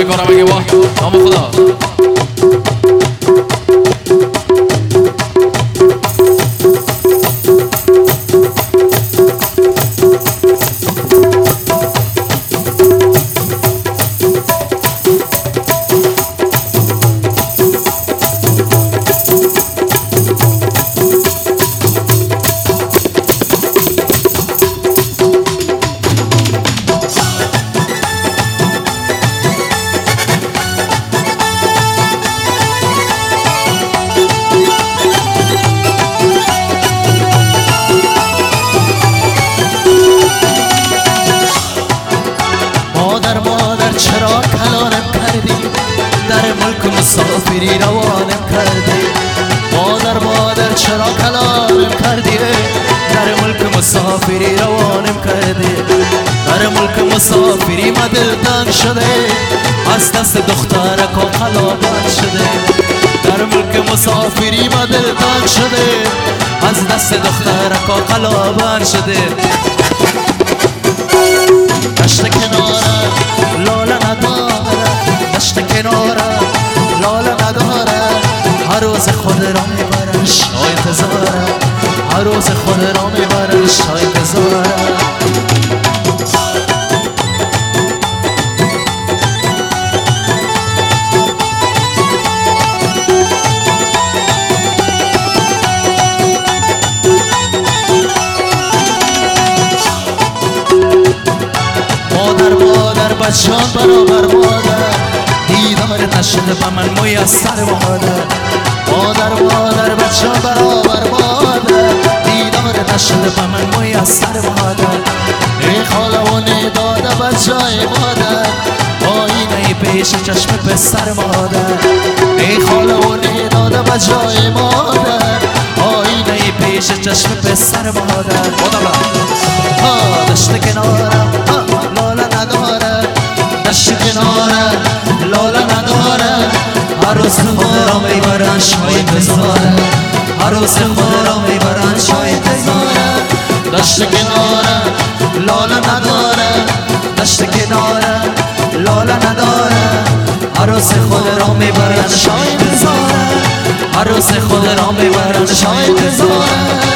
میکنم اگه با نام خدا. چرا کلانم کردی در ملک مسافری روانم کردی مادر چرا کلانم کردی در ملک مسافری روانم کردی در ملک مسافری ما دل تنگ شده از دست دخترک و قلابان شده در ملک مسافری ما دل تنگ شده از دست دخترک و قلابان شده دشت کناره لاله نداره دشت کناره لاله نداره هر روز خود را میبره شای انتظاره هر روز خود را میبره شای انتظاره مادر بچان برابر مادر دیدار نشده با من میسر مادر بچان برابر مادر دیدار نشده با من میسر مادر ای خاله و نداده بچای مادر آینه پیش چشم پسر مادر ای خاله و نداده بچای مادر آینه پیش چشم پسر مادر دشت کنارم لاله نداره دشت کناره لاله نداره هر روز خود را میبرن شای بزاره هر روز خود را میبرن شای بزاره دشت کناره لاله نداره دشت کناره لاله نداره هر روز خود را میبرن شای بزاره هر روز خود را میبرن شای بزاره